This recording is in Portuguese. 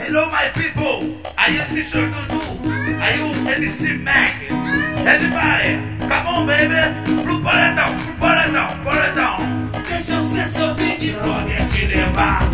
Hello my people, I am Mr. Dudu, I am MC Mac. Everybody, come on baby, pro paredão, paredão, paredão. Deixa eu ser seu Big Brother te levar.